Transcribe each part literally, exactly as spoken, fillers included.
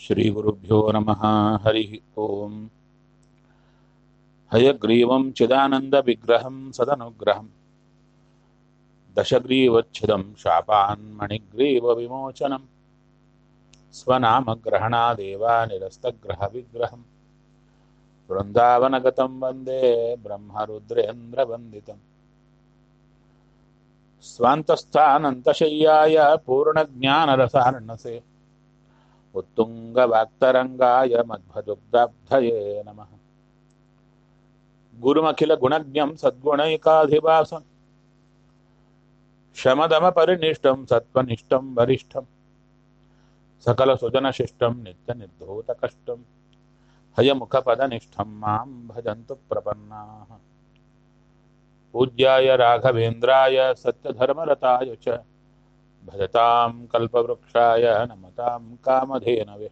ಶ್ರೀಗುರುಭ್ಯೋ ನಮಃ. ಹರಿ ಓಂ. ಹಯಗ್ರೀವಂ ಚಿದಾನಂದವಿಗ್ರಹಂ ಸದನುಗ್ರಹಂ ದಶಗ್ರೀವಚ್ಛಿದಂ ಶಾಪಾನ್ಮಣಿಗ್ರೀವವಿಮೋಚನಂ ಸ್ವನಾಮಗ್ರಹಣಾದೇವ ನಿರಸ್ತಗ್ರಹವಿಗ್ರಹಂ ವೃಂದಾವನಗತಂ ವಂದೇ ಬ್ರಹ್ಮರುದ್ರೇಂದ್ರವಂದಿತಂ ಸ್ವಾಂತಸ್ಥಾನಂತಶಯ್ಯಾಯ ಪೂರ್ಣಜ್ಞಾನರಸಾರ್ಣಸೆ ಉತ್ತುಂಗವಾಕ್ತರಂಗಾಯ ಮಧ್ವದುಗ್ಧಾಬ್ಧಯೇ ನಮಃ. ಗುರುಮಖಿಲ ಗುಣಜ್ಞಂ ಸದ್ಗುಣೈಕಾಧಿವಾಸಂ ಶಮದಮ ಪರಿನಿಷ್ಠಂ ಸತ್ವನಿಷ್ಠಂ ವರಿಷ್ಠಂ ಸಕಲ ಸುಜನಶಿಷ್ಟಂ ನಿತ್ಯ ನಿರ್ಧೂತ ಕಷ್ಟಂ ಹಯಮುಖ ಪದನಿಷ್ಠಂ ಮಾಂ ಭಜಂತು ಪ್ರಪನ್ನಾಃ. ಪೂಜ್ಯಾಯ ರಾಘವೇಂದ್ರಾಯ ಸತ್ಯಧರ್ಮರತಾಯ ಚ ಭಜತಾಂ ಕಲ್ಪವೃಕ್ಷಾಯ ನಮತಾಂ ಕಾಮಧೇನವೇ.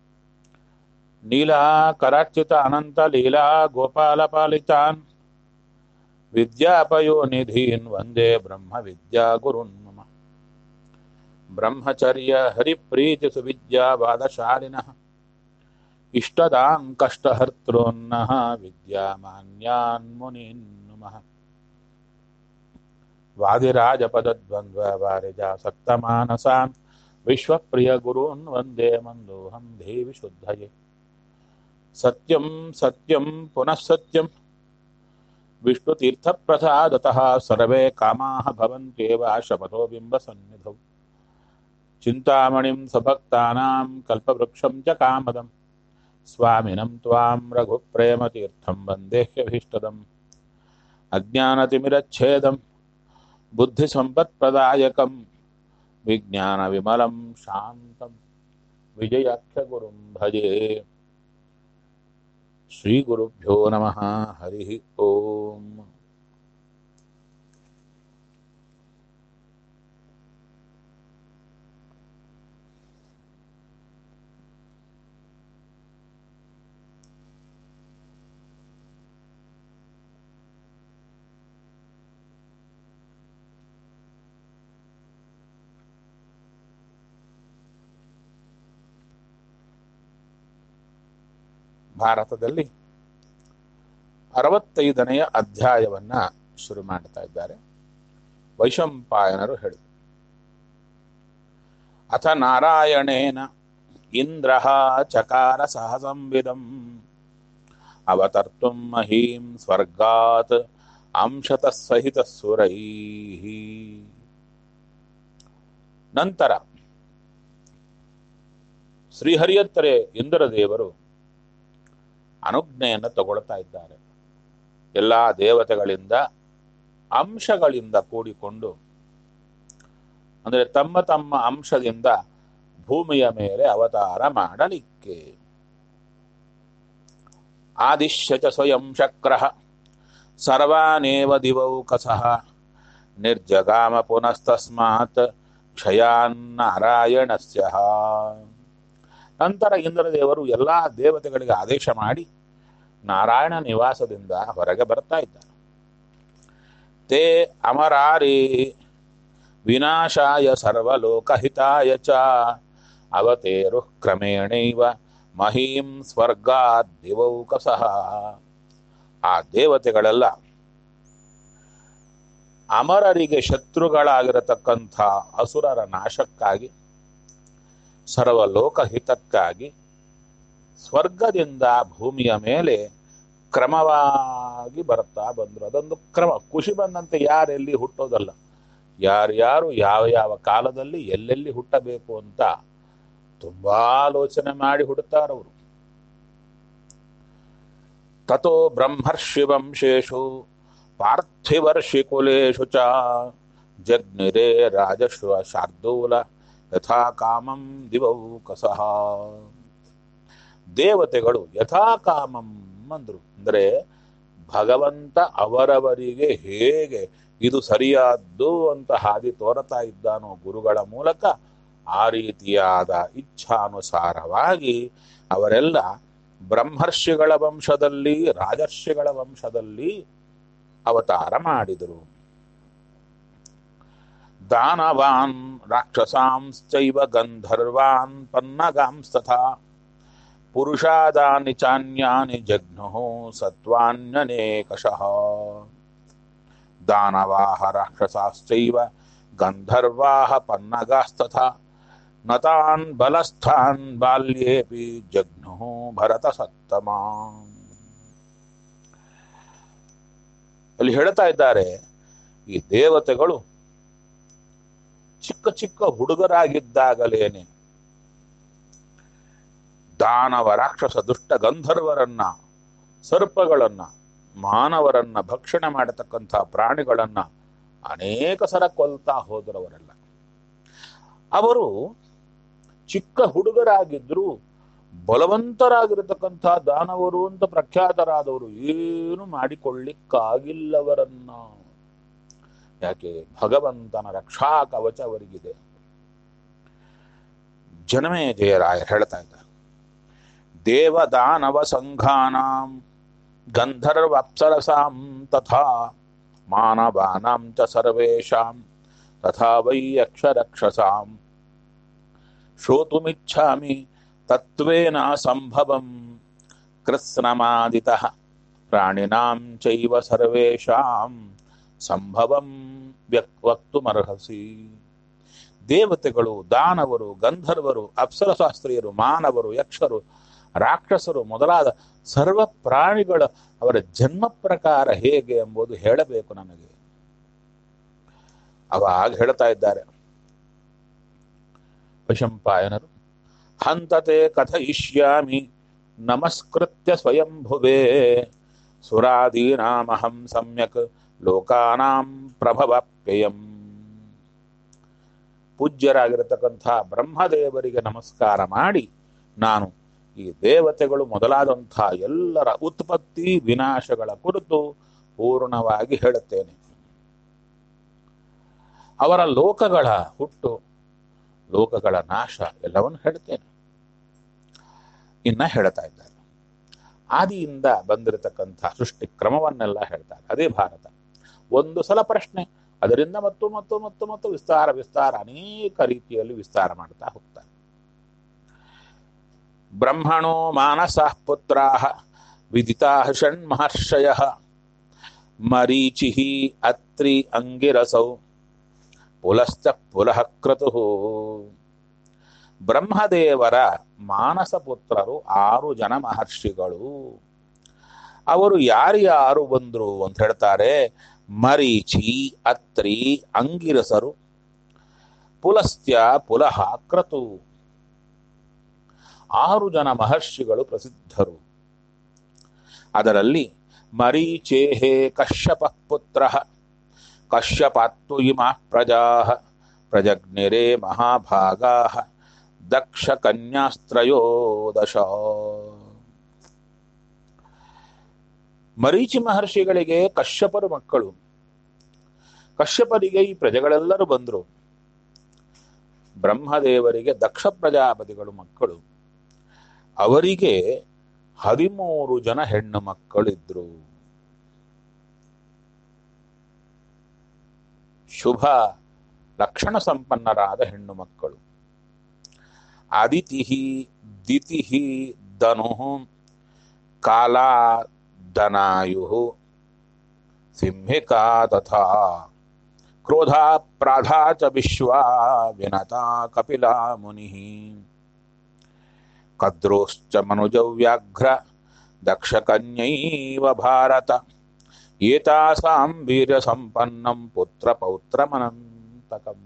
ನೀಲಾಕರಾರ್ಚಿತ ಅನಂತ ಲೀಲಾ ಗೋಪಾಲಪಾಲಿತಾನ್ ವಿದ್ಯಾಪಯೋನಿಧೀನ್ ವಂದೇ ಬ್ರಹ್ಮ ವಿದ್ಯಾ ಗುರುನ್ ಮಮ. ಬ್ರಹ್ಮಚರ್ಯ ಹರಿಪ್ರೀತಿ ಸುವಿದ್ಯಾ ವಾದಶಾಲಿನಃ ಇಷ್ಟದಾಂ ಕಷ್ಟಹರ್ತॄನ್ನಃ ವಿದ್ಯಾಮಾನ್ಯಾನ್ ಮುನೀನ್ ನಮಃ. ವಾದಿರಾಜಪದದ್ವಂದ್ವ ವಾರಿಜಾಸಕ್ತಮಾನಸಾನ್ ವಿಶ್ವಪ್ರಿಯ ಗುರೂನ್ ವಂದೇ ಮಂದೋಹಂ ದೇವಿ ಶುದ್ಧಯೇ. ಸತ್ಯಂ ಸತ್ಯಂ ಪುನಃ ಸತ್ಯಂ ವಿಷ್ಣುತೀರ್ಥಪ್ರಸಾದತಃ ಸರ್ವೇ ಕಾಮಾಃ ಭವಂತ್ಯೇವ ಶಪಥೋ ಬಿಂಬಸನ್ನಿಧೌ. ಚಿಂತಾಮಣಿಂ ಸ್ವಭಕ್ತಾನಾಂ ಕಲ್ಪವೃಕ್ಷಂ ಚ ಕಾಮದಂ ಸ್ವಾಮಿನಂ ತ್ವಾಂ ರಘುಪ್ರೇಮತೀರ್ಥಂ ವಂದೇಹ್ಯಭೀಷ್ಟದಂ. ಅಜ್ಞಾನತಿಮಿರಚ್ಛೇದಂ ಬುದ್ಧಿಸಂಪತ್ಪ್ರದಾಯಕಂ ವಿಜ್ಞಾನವಿಮಲಂ ಶಾಂತಂ ವಿಜಯಾಖ್ಯಗುರುಂ ಭಜೆ. ಶ್ರೀಗುರುಭ್ಯೋ ನಮಃ. ಹರಿ ಓಂ. ಭಾರತದಲ್ಲಿ ಅರವತ್ತೈದನೆಯ ಅಧ್ಯಾಯವನ್ನ ಶುರು ಮಾಡ್ತಾ ಇದ್ದಾರೆ. ವೈಶಂಪಾಯನರು ಹೇಳಿ, ಅಥ ನಾರಾಯಣೇನ ಇಂದ್ರ ಚಕಾರ ಸಹಸಂವಿದಂ ಅವತರ್ತುಂ ಮಹೀಂ ಸ್ವರ್ಗಾತ್ ಅಂಶತಃ ಸಹಿತ ಸುರೈಃ. ನಂತರ ಶ್ರೀಹರಿಯತ್ತರೆ ಇಂದ್ರದೇವರು ಅನುಜ್ಞೆಯನ್ನು ತಗೊಳ್ತಾ ಇದ್ದಾರೆ. ಎಲ್ಲ ದೇವತೆಗಳಿಂದ ಅಂಶಗಳಿಂದ ಕೂಡಿಕೊಂಡು, ಅಂದರೆ ತಮ್ಮ ತಮ್ಮ ಅಂಶದಿಂದ ಭೂಮಿಯ ಮೇಲೆ ಅವತಾರ ಮಾಡಲಿಕ್ಕೆ. ಆದಿಶ್ಯ ಚ ಸ್ವಯಂ ಶಕ್ರಃ ಸರ್ವಾನೇವ ದಿವೌಕಸಃ ನಿರ್ಜಗಾಮ ಪುನಸ್ತಸ್ಮಾತ್ ಕ್ಷಯಾನ್ನಾರಾಯಣಸ್ಯ. ನಂತರ ಇಂದ್ರದೇವರು ಎಲ್ಲ ದೇವತೆಗಳಿಗೆ ಆದೇಶ ಮಾಡಿ ನಾರಾಯಣ ನಿವಾಸದಿಂದ ಹೊರಗೆ ಬರ್ತಾ ಇದ್ದಾರೆ. ತೇ ಅಮರಾರಿ ವಿನಾಶಾಯ ಸರ್ವಲೋಕಹಿತಾಯ ಚ ಅವತೇರು ಕ್ರಮೇಣೈವ ಮಹೀಂ ಸ್ವರ್ಗಾದ್ ದಿವೌಕಸಃ. ಆ ದೇವತೆಗಳೆಲ್ಲ ಅಮರರಿಗೆ ಶತ್ರುಗಳಾಗಿರತಕ್ಕಂಥ ಅಸುರರ ನಾಶಕ್ಕಾಗಿ, ಸರ್ವಲೋಕಹಿತಕ್ಕಾಗಿ ಸ್ವರ್ಗದಿಂದ ಭೂಮಿಯ ಮೇಲೆ ಕ್ರಮವಾಗಿ ಬರ್ತಾ ಬಂದರು. ಅದೊಂದು ಕ್ರಮ. ಖುಷಿ ಬಂದಂತೆ ಯಾರೆಲ್ಲಿ ಹುಟ್ಟೋದಲ್ಲ, ಯಾರ್ಯಾರು ಯಾವ ಯಾವ ಕಾಲದಲ್ಲಿ ಎಲ್ಲೆಲ್ಲಿ ಹುಟ್ಟಬೇಕು ಅಂತ ತುಂಬಾ ಆಲೋಚನೆ ಮಾಡಿ ಹುಡುತ್ತಾರವರು. ತಥೋ ಬ್ರಹ್ಮರ್ಷಿ ವಂಶೇಷು ಪಾರ್ಥಿವರ್ಷಿ ಕುಲೇಶು ಚ ಜಗ್ನಿರೇ ರಾಜಶ್ವ ಶಾರ್ದೂಲ ಯಥಾ ಕಾಮಂ ದಿವೌಕಸಃ. ದೇವತೆಗಳು ಯಥಾ ಕಾಮಂ ಅಂದ್ರು. ಅಂದರೆ ಭಗವಂತ ಅವರವರಿಗೆ ಹೇಗೆ ಇದು ಸರಿಯಾದ್ದು ಅಂತ ಹಾದಿ ತೋರತಾ ಇದ್ದಾನೋ ಗುರುಗಳ ಮೂಲಕ, ಆ ರೀತಿಯಾದ ಇಚ್ಛಾನುಸಾರವಾಗಿ ಅವರೆಲ್ಲ ಬ್ರಹ್ಮರ್ಷಿಗಳ ವಂಶದಲ್ಲಿ, ರಾಜರ್ಷಿಗಳ ವಂಶದಲ್ಲಿ ಅವತಾರ ಮಾಡಿದರು. ದಾನವಾನ್ ರಾಕ್ಷಸಾಂಶ್ಚೈವ ಗಂಧರ್ವಾನ್ ಪನ್ನಗಾಂಸ್ತಥಾ ಪುರುಷಾದಾನಿ ಚಾನ್ಯಾನಿ ಜಘ್ನುಃ ಸತ್ವಾನ್ಯನೇಕಶಃ ದಾನವಾಹ ರಾಕ್ಷಸಾಶ್ಚೈವ ಗಂಧರ್ವಾಹ ಪನ್ನಗಾಸ್ತಥಾ ನತಾನ್ ಬಲಸ್ಥಾನ್ ಬಾಲ್ಯೇಪಿ ಜಘ್ನುಃ ಭರತ ಸತ್ತಮ. ಅಲ್ಲಿ ಹೇಳ್ತಾ ಇದ್ದಾರೆ, ಈ ದೇವತೆಗಳು ಚಿಕ್ಕ ಚಿಕ್ಕ ಹುಡುಗರಾಗಿದ್ದಾಗಲೇನೆ ದಾನವ ರಾಕ್ಷಸ ದುಷ್ಟ ಗಂಧರ್ವರನ್ನ, ಸರ್ಪಗಳನ್ನ, ಮಾನವರನ್ನ ಭಕ್ಷಣೆ ಮಾಡತಕ್ಕಂಥ ಪ್ರಾಣಿಗಳನ್ನ ಅನೇಕ ಸಲ ಕೊಲ್ತಾ ಹೋದರವರೆಲ್ಲ. ಅವರು ಚಿಕ್ಕ ಹುಡುಗರಾಗಿದ್ರು ಬಲವಂತರಾಗಿರತಕ್ಕಂಥ ದಾನವರು ಅಂತ ಪ್ರಖ್ಯಾತರಾದವರು ಏನು ಮಾಡಿಕೊಳ್ಳಿಕ್ಕಾಗಿಲ್ಲವರನ್ನ. ಯಾಕೆ? ಭಗವಂತನ ರಕ್ಷಾ ಕವಚ ಅವರಿಗಿದೆ. ಜನಮೇಜಯರಾಯ ಹೇಳ್ತಾ ಇದ್ದಾರೆ, ದೇವದಾನವ ಸಂಘಾನಾಂ ಗಂಧರ್ವಾಪ್ಸರಸಾಂ ತಥಾ ಮಾನವಾನಾಂ ಚ ಸರ್ವೇಷಾಂ ತಥಾ ವೈ ಯಕ್ಷರಕ್ಷಸಾಂ ಶ್ರೋತುಮಿಚ್ಛಾಮಿ ತತ್ವೇನ ಸಂಭವಂ ಕೃತ್ಸ್ನಮಾದಿತಃ ಪ್ರಾಣಿನಾಂ ಚೈವ ಸರ್ವೇಷಾಂ ಸಂಭವಂ ವಕ್ತುಮರ್ಹಸಿ. ದೇವತೆಗಳು, ದಾನವರು, ಗಂಧರ್ವರು, ಅಪ್ಸರಶಾಸ್ತ್ರೀಯರು, ಮಾನವರು, ಯಕ್ಷರು, ರಾಕ್ಷಸರು ಮೊದಲಾದ ಸರ್ವ ಪ್ರಾಣಿಗಳ ಅವರ ಜನ್ಮ ಪ್ರಕಾರ ಹೇಗೆ ಎಂಬುದು ಹೇಳಬೇಕು ನನಗೆ. ಅವಾಗ ಹೇಳ್ತಾ ಇದ್ದಾರೆ ವೈಶಂಪಾಯನರು, ಹಂತತೆ ಕಥಯಿಷ್ಯಾಮಿ ನಮಸ್ಕೃತ್ಯ ಸ್ವಯಂಭುವೇ ಸುರಾದೀನಾಮಹಂ ಸಮ್ಯಕ್ ಲೋಕಾನಾಂ ಪ್ರಭವಾಪ್ಯಯಂ. ಪೂಜ್ಯರಾಗಿರತಕ್ಕಂಥ ಬ್ರಹ್ಮದೇವರಿಗೆ ನಮಸ್ಕಾರ ಮಾಡಿ ನಾನು ಈ ದೇವತೆಗಳು ಮೊದಲಾದಂಥ ಎಲ್ಲರ ಉತ್ಪತ್ತಿ ವಿನಾಶಗಳ ಕುರಿತು ಪೂರ್ಣವಾಗಿ ಹೇಳುತ್ತೇನೆ. ಅವರ ಲೋಕಗಳ ಹುಟ್ಟು, ಲೋಕಗಳ ನಾಶ ಎಲ್ಲವನ್ನು ಹೇಳ್ತೇನೆ. ಇನ್ನ ಹೇಳ್ತಾ ಇದ್ದಾರೆ, ಆದಿಯಿಂದ ಬಂದಿರತಕ್ಕಂಥ ಸೃಷ್ಟಿ ಕ್ರಮವನ್ನೆಲ್ಲ ಹೇಳ್ತಾರೆ. ಅದೇ ಭಾರತ. ಒಂದು ಸಲ ಪ್ರಶ್ನೆ, ಅದರಿಂದ ಮತ್ತು ಮತ್ತು ಮತ್ತು ಮತ್ತು ವಿಸ್ತಾರ ವಿಸ್ತಾರ ಅನೇಕ ರೀತಿಯಲ್ಲಿ ವಿಸ್ತಾರ ಮಾಡ್ತಾ ಹೋಗ್ತಾರೆ. ಬ್ರಹ್ಮಣೋ ಮಾನಸಃ ಪುತ್ರಾಃ ವಿದಿತಾಃ ಷಣ್ಮಹರ್ಷಯಃ ಮರೀಚಿಃ ಅತ್ರಿ ಅಂಗಿರಸೌ ಪುಲಶ್ಚ ಪುಲಃ ಕ್ರತುಃ. ಬ್ರಹ್ಮದೇವರ ಮಾನಸ ಪುತ್ರರು ಆರು ಜನ ಮಹರ್ಷಿಗಳು. ಅವರು ಯಾರ್ಯಾರು ಬಂದ್ರು ಅಂತ ಹೇಳ್ತಾರೆ. ಮರೀಚಿ, ಅತ್ರಿ, ಅಂಗಿರಸರು, ಪುಲಸ್ತ್ಯ, ಪುಲಹ, ಕ್ರತು. ಆರು ಜನ ಮಹರ್ಷಿಗಳು ಪ್ರಸಿದ್ಧರು. ಅದರಲ್ಲಿ ಮರೀಚೇಹೇ ಕಶ್ಯಪ ಪುತ್ರ ಕಶ್ಯಪಾತ್ತು ಇಮಾ ಪ್ರಜಾ ಪ್ರಜಗ್ನಿರೇ ಮಹಾಭಾಗಾ ದಕ್ಷ ಕನ್ಯಾಸ್ತ್ರಯೋದಶ. ಮರೀಚಿ ಮಹರ್ಷಿಗಳಿಗೆ ಕಶ್ಯಪರು ಮಕ್ಕಳು. ಕಶ್ಯಪರಿಗೆ ಈ ಪ್ರಜೆಗಳೆಲ್ಲರೂ ಬಂದರು. ಬ್ರಹ್ಮದೇವರಿಗೆ ದಕ್ಷ ಪ್ರಜಾಪತಿಗಳು ಮಕ್ಕಳು. ಅವರಿಗೆ ಹದಿಮೂರು ಜನ ಹೆಣ್ಣು ಮಕ್ಕಳಿದ್ರು. ಶುಭ ಲಕ್ಷಣ ಸಂಪನ್ನರಾದ ಹೆಣ್ಣು ಮಕ್ಕಳು. ಅದಿತಿ, ದಿತಿ, ಧನು, ಕಾಲ, ದನಾಯು, ಸಿಂಹಿಕಾ ತಥಾ ಕ್ರೋಧ ಪ್ರಾಧಾ ಚ ವಿಶ್ವಾ ವಿನತಾ ಕಪಿಲಾ ಮುನಿ ಕದ್ರೋಶ್ಚ ಮನುಜೌ ವ್ಯಾಘ್ರ ದಕ್ಷಕನ್ಯೈವ ಭಾರತ ಏತಾಸಾಂ ವೀರ್ಯ ಸಂಪನ್ನಂ ಪುತ್ರ ಪೌತ್ರಮನಂತಕಂ.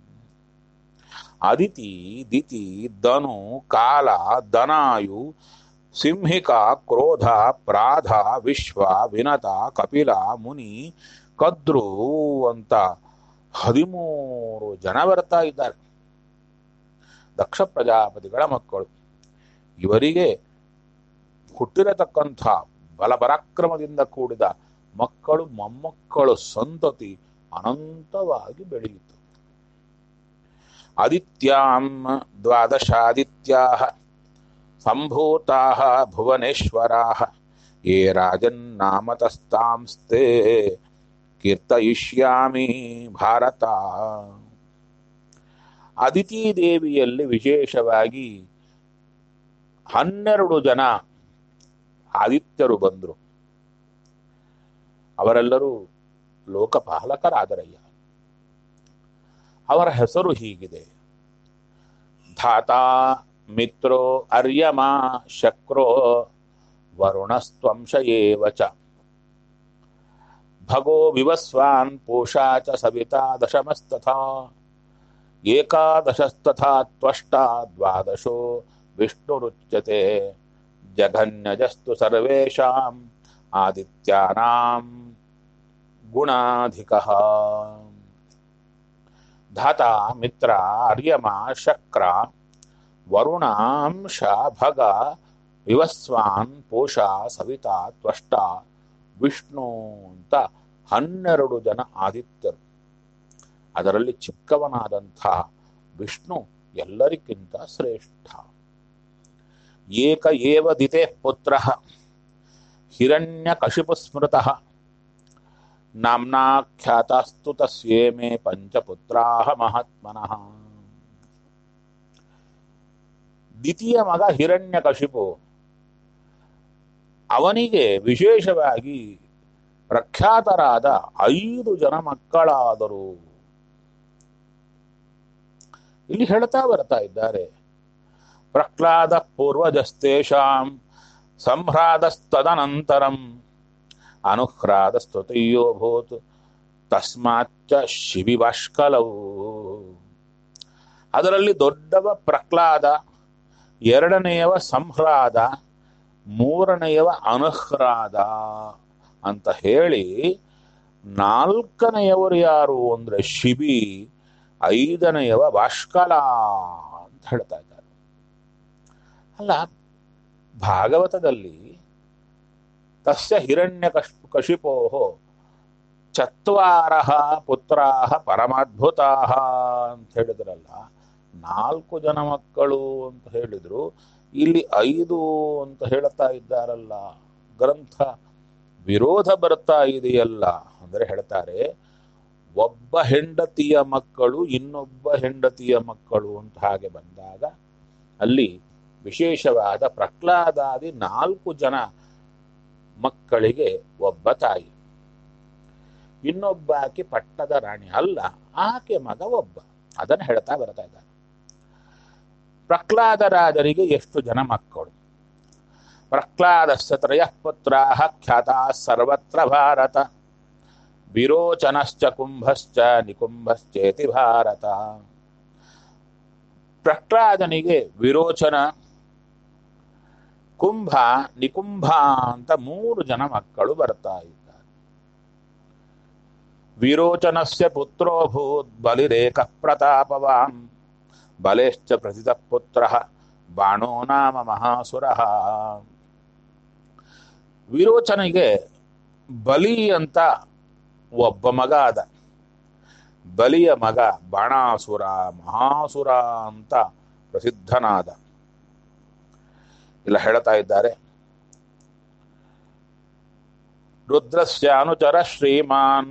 ಅದಿತಿ, ದಿತಿ, ಧನು, ಕಾಲ, ದನಾಯು, ಸಿಂಹಿಕಾ, ಕ್ರೋಧ, ಪ್ರಾಧ, ವಿಶ್ವ, ವಿನತ, ಕಪಿಲ, ಮುನಿ, ಕದ್ರು ಅಂತ ಹದಿಮೂರು ಜನ ಬರ್ತಾ ಇದ್ದಾರೆ. ದಕ್ಷ ಪ್ರಜಾಪತಿಗಳ ಮಕ್ಕಳು. ಇವರಿಗೆ ಹುಟ್ಟಿರತಕ್ಕಂಥ ಬಲಪರಾಕ್ರಮದಿಂದ ಕೂಡಿದ ಮಕ್ಕಳು, ಮೊಮ್ಮಕ್ಕಳು ಸಂತತಿ ಅನಂತವಾಗಿ ಬೆಳೆಯಿತು. ಆದಿತ್ಯಾಂ ದ್ವಾದಶಾದಿತ್ಯಾಃ ಸಂಭೂತಾಃ ಭುವನೇಶ್ವರಾಃ ಯೇ ರಾಜನ್ನಾಮತಸ್ತಾಂಸ್ತೆ ಕೀರ್ತಯಿಷ್ಯಾಮಿ ಭಾರತ. ಅದಿತಿ ದೇವಿಯಲ್ಲಿ ವಿಶೇಷವಾಗಿ ಹನ್ನೆರಡು ಜನ ಆದಿತ್ಯರು ಬಂದರು. ಅವರೆಲ್ಲರೂ ಲೋಕಪಾಲಕರಾದರಯ್ಯ. ಅವರ ಹೆಸರು ಹೀಗಿದೆ: ಧಾತಾ, ಮಿತ್ರೋ, ಅರ್ಯಮ, ಶಕ್ರೋ, ವರುಣಸ್ತ್ವಂಶ ಏವ ಚ. ಭಗೋ ವಿವಸ್ವಾನ್ ಪೂಷಾ ಚ ಸವಿತಾ ದಶಮಸ್ತಥಾ. ಏಕಾದಶಸ್ತಥಾ ತ್ವಷ್ಟಾ ದ್ವಾದಶೋ ವಿಷ್ಣುರುಚ್ಯತೆ. ಜಘನ್ಯಜಸ್ತು ಸರ್ವೇಷಾಂ ಆದಿತ್ಯಾನಾಂ ಗುಣಾಧಿಕಃ. ಧಾತಾ, ಮಿತ್ರ, ಅರ್ಯಮ, ಶಕ್ರ, ವರುಣ, ಅಂಶ, ಭಗ, ವಿವಸ್ವಾನ್, ಪೂಷಾ, ಸವಿತಾ, ತ್ವಷ್ಟ, ವಿಷ್ಣು ಅಂತ ಹನ್ನೆರಡು ಜನ ಆದಿತ್ಯರು. ಅದರಲ್ಲಿ ಚಿಕ್ಕವನಾದಂಥ ವಿಷ್ಣು ಎಲ್ಲರಿಗಿಂತ ಶ್ರೇಷ್ಠ. ಏಕ ಏವ ದಿತೆ ಪುತ್ರ ಹಿರಣ್ಯಕಶಿಪು ಸ್ಮೃತಃ. ನಾಮ್ನಾಖ್ಯಾತಾಸ್ತು ತಸ್ಯೇಮೇ ಪಂಚಪುತ್ರಾಹ ಮಹಾತ್ಮನಃ. ದ್ವಿತೀಯ ಮಗ ಹಿರಣ್ಯಕಶಿಪು. ಅವನಿಗೆ ವಿಶೇಷವಾಗಿ ಪ್ರಖ್ಯಾತರಾದ ಐದು ಜನ ಮಕ್ಕಳಾದರು. ಇಲ್ಲಿ ಹೇಳ್ತಾ ಬರ್ತಾ ಇದ್ದಾರೆ: ಪ್ರಹ್ಲಾದ ಪೂರ್ವಜಸ್ತೇಷಾಂ ಸಂಹ್ರಾದಸ್ತದನಂತರಂ ಅನುಹ್ರಾದಸ್ತುತಿಯೋಭೂತ್ ತಸ್ಮಾಚ್ಚ ಶಿಬಿಭಾಷ್ಕಲವು. ಅದರಲ್ಲಿ ದೊಡ್ಡವ ಪ್ರಹ್ಲಾದ, ಎರಡನೆಯವ ಸಂಹ್ರಾದ, ಮೂರನೆಯವ ಅನುಹ್ರಾದ ಅಂತ ಹೇಳಿ ನಾಲ್ಕನೆಯವರು ಯಾರು ಅಂದ್ರೆ ಶಿಬಿ, ಐದನೆಯವ ಬಾಷ್ಕಲ ಅಂತ ಹೇಳ್ತಾ ಇದ್ದಾರೆ. ಅಲ್ಲ, ಭಾಗವತದಲ್ಲಿ ತಸ್ಯ ಹಿರಣ್ಯ ಕಶ್ ಕಶಿಪೋ ಚತ್ವಾರಃ ಪುತ್ರಾಹ ಪರಮಾದ್ಭುತಾಹ ಅಂತ ಹೇಳಿದ್ರಲ್ಲ, ನಾಲ್ಕು ಜನ ಮಕ್ಕಳು ಅಂತ ಹೇಳಿದ್ರು, ಇಲ್ಲಿ ಐದು ಅಂತ ಹೇಳ್ತಾ ಇದ್ದಾರಲ್ಲ. ಗ್ರಂಥ ವಿರೋಧ ಬರ್ತಾ ಇದೆಯಲ್ಲ ಅಂದ್ರೆ ಹೇಳ್ತಾರೆ, ಒಬ್ಬ ಹೆಂಡತಿಯ ಮಕ್ಕಳು ಇನ್ನೊಬ್ಬ ಹೆಂಡತಿಯ ಮಕ್ಕಳು ಅಂತ ಹಾಗೆ ಬಂದಾಗ ಅಲ್ಲಿ ವಿಶೇಷವಾದ ಪ್ರಹ್ಲಾದಾದಿ ನಾಲ್ಕು ಜನ ಮಕ್ಕಳಿಗೆ ಒಬ್ಬ ತಾಯಿ, ಇನ್ನೊಬ್ಬಾಕೆ ಪಟ್ಟದ ರಾಣಿ ಅಲ್ಲ, ಆಕೆ ಮಗ ಒಬ್ಬ. ಅದನ್ನು ಹೇಳ್ತಾ ಬರ್ತಾ ಇದ್ದಾರೆ. ಪ್ರಹ್ಲಾದ ರಾಜರಿಗೆ ಎಷ್ಟು ಜನ ಮಕ್ಕಳು? ಪ್ರಹ್ಲಾದಸ್ಯ ತ್ರಯಃ ಪುತ್ರಾಃ ಖ್ಯಾತಾ ಸರ್ವತ್ರ ಭಾರತ. ವಿರೋಚನಶ್ಚ ಕುಂಭಶ್ಚ ನಿಕುಂಭಶ್ಚೇತಿ ಭಾರತ. ಪ್ರಹ್ಲಾದನಿಗೆ ವಿರೋಚನ, ಕುಂಭ, ನಿಕುಂಭ ಅಂತ ಮೂರು ಜನ ಮಕ್ಕಳು ಬರ್ತಾ ಇದ್ದಾರೆ. ವಿರೋಚನಸ್ಯ ಪುತ್ರೋಭೂತ್ ಬಲಿರೇಕ ಪ್ರತಾಪವಾನ್. ಬಲೇಶ್ಚ ಪ್ರಸಿದ್ಧ ಪುತ್ರ ಬಾಣೋ ನಾಮ ಮಹಾಸುರಃ. ವಿರೋಚನಿಗೆ ಬಲಿ ಅಂತ ಒಬ್ಬ ಮಗ ಆದ. ಬಲಿಯ ಮಗ ಬಾಣಾಸುರ, ಮಹಾಸುರ ಅಂತ ಪ್ರಸಿದ್ಧನಾದ. ಇಲ್ಲ ಹೇಳ್ತಾ ಇದ್ದಾರೆ, ರುದ್ರಸ್ಯ ಅನುಚರ ಶ್ರೀಮಾನ್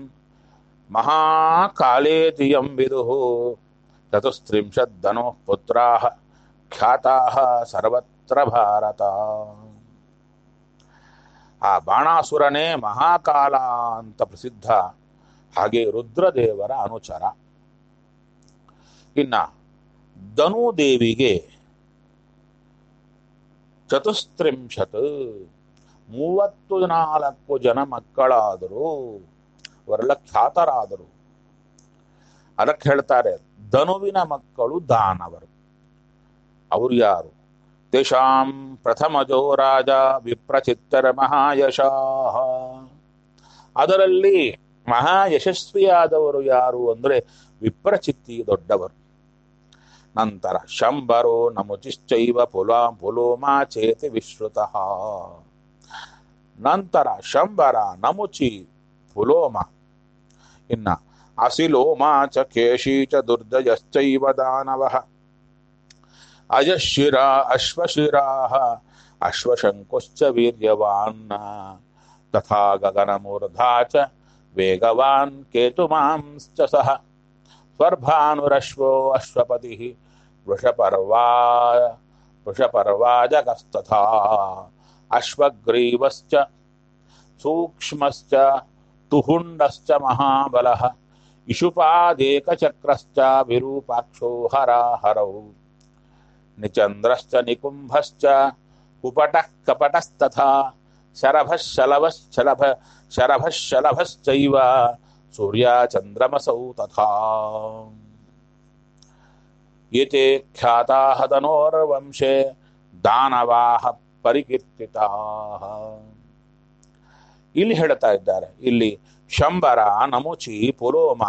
ಮಹಾಕಾಲೇತಿಯಂ ವಿದುಹು. ಚತುಸ್ತ್ರಿಂಶದ್ದನೋ ಪುತ್ರಾಃ ಖ್ಯಾತಾಃ ಸರ್ವತ್ರ ಭಾರತ. ಆ ಬಾಣಾಸುರನೇ ಮಹಾಕಾಲ ಅಂತ ಪ್ರಸಿದ್ಧ. ಹಾಗೆ ರುದ್ರದೇವರ ಅನುಚರ. ಇನ್ನ ಧನುದೇವಿಗೆ ಚತುಸ್ತ್ರಿಂಶತ್ ಮೂವತ್ತು ನಾಲ್ಕು ಜನ ಮಕ್ಕಳಾದರು. ಅವರೆಲ್ಲ ಖ್ಯಾತರಾದರು. ಅದಕ್ಕೆ ಹೇಳ್ತಾರೆ ಧನುವಿನ ಮಕ್ಕಳು ದಾನವರು. ಅವರು ಯಾರು? ತೇಷಾಂ ಪ್ರಥಮಜೋ ರಾಜ ವಿಪ್ರಚಿತ್ತರ ಮಹಾಯಶಾಹ. ಅದರಲ್ಲಿ ಮಹಾಯಶಸ್ವಿಯಾದವರು ಯಾರು ಅಂದ್ರೆ ವಿಪ್ರಚಿತ್ತಿ ದೊಡ್ಡವರು. ನಂತರ ಶಂಬರೋ ನಮುಚಿಶ್ಚೈವ ಪುಲಾ ಪುಲೋಮಾ ಚೇತಿ ವಿಶ್ರುತಃ. ನಂತರ ಶಂಬರ, ನಮುಚಿ, ಪುಲೋಮ, ಇನ್ನ ಅಸಿಲೋಮಾ ಚ ಕೇಶಿ ಚ ದುರ್ಜಯಶ್ಚೈವ ದಾನವಃ. ಅಜಶಿರ ಅಶ್ವಶಿರಾಃ ಅಶ್ವಶಂಕುಶ್ಚ ವೀರ್ಯವಾನ್. ತಥಾ ಗಗನಮೂರ್ಧಾ ಚ ವೇಗವಾನ್ ಕೇತುಮಾಂಶ್ಚ ಸಹ. ಸ್ವರ್ಭಾನುರಶ್ವೋ ಅಶ್ವಪತಿಃ ವೃಷಪರ್ವಾ ವೃಷಪರ್ವಾಜಕಸ್ತಥಾ ಅಶ್ವಗ್ರೀವಶ್ಚ ಸೂಕ್ಷ್ಮಶ್ಚ ತುಹುಂಡಶ್ಚ ಮಹಾಬಲಃ ಇಷುಪಾದೇಕಚಕ್ರಶ್ಚ ವಿರೂಪಾಕ್ಷೋ ಹರಾಹರೌ ನಿಚಂದ್ರಶ್ಚ ನಿಕುಂಭಶ್ಚ ಕುಪಟಃ ಕಪಟಸ್ತಥಾ ಶರಭಃಶಲಭಶ್ಚಲಭ ಶರಭಃಶಲಭಶ್ಚೈವ ಸೂರ್ಯಚಂದ್ರಮಸೌ ತಥಾ ಏತೆ ಖ್ಯಾತಾಃ ಧನೋರ್ವಂಶೇ ದಾನವಾಃ ಪರಿಕೀರ್ತಿತಾಃ. ಇಲ್ಲಿ ಹೇಳ್ತಾ ಇದ್ದಾರೆ, ಇಲ್ಲಿ ಶಂಬರ, ನಮುಚಿ, ಪುಲೋಮ,